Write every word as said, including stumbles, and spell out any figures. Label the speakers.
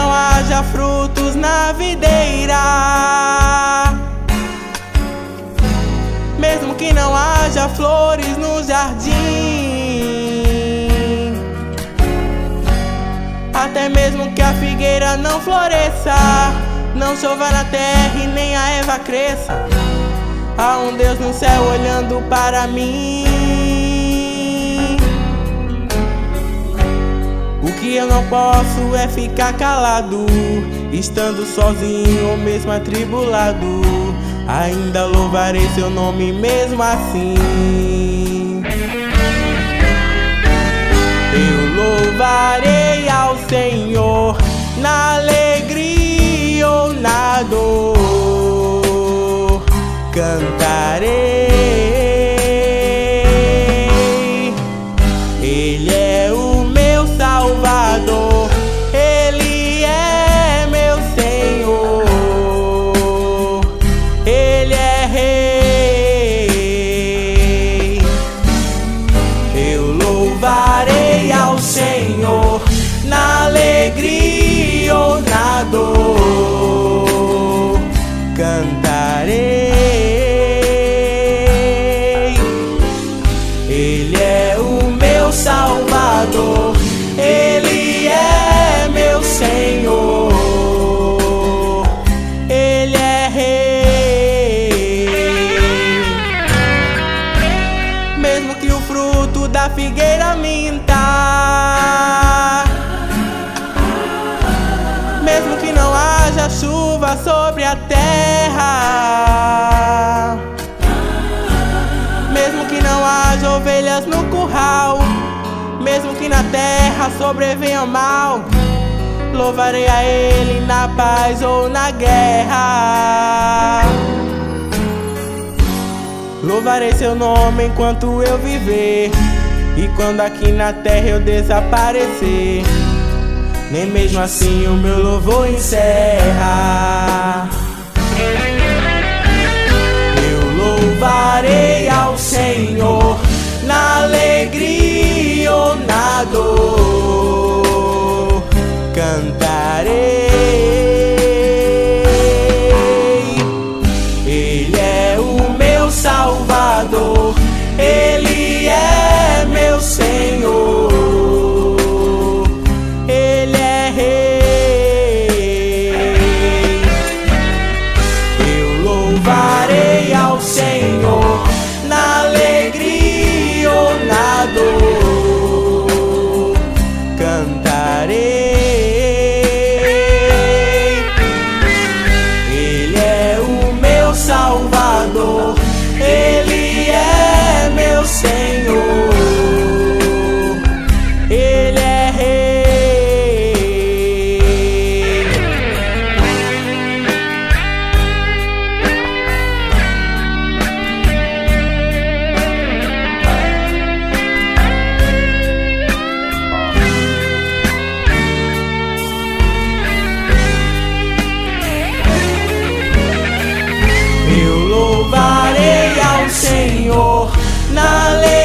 Speaker 1: não haja frutos na videira, mesmo que não haja flores no jardim, até mesmo que a figueira não floresça, não chova na terra e nem a erva cresça, há um Deus no céu olhando para mim. O que eu não posso é ficar calado, estando sozinho ou mesmo atribulado, ainda louvarei seu nome mesmo assim. Eu louvarei ao Senhor na alegria ou na dor, cantarei. Ele é o meu Salvador, Ele é meu Senhor, Ele é Rei. Eu louvarei ao Senhor na alegria ou na dor, cantarei. Ele é o meu Salvador, Ele é meu Senhor, Ele é Rei. Mesmo que o fruto da figueira minta, mesmo que não haja chuva sobre a terra, mesmo que não haja ovelhas no curral, mesmo que na terra sobrevenha o mal, louvarei a Ele na paz ou na guerra. Louvarei seu nome enquanto eu viver, e quando aqui na terra eu desaparecer, nem mesmo assim o meu louvor encerra. Eu louvarei ao Senhor na alegria ou na dor, cantarei. Ele é o meu Salvador, Ele é meu Senhor, Ele é Rei. Eu louvarei ao Senhor na alegria ou na dor, cantarei. Ele é o meu Salvador, Ele é meu Senhor, Ele é Rei. Eu louvarei ao Senhor na alegria